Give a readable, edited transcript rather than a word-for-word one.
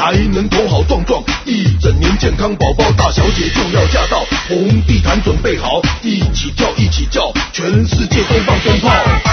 还能头好壮壮，一整年健康宝宝，大小姐就要驾到，红地毯准备好，一起跳一起叫，全世界都放鞭炮。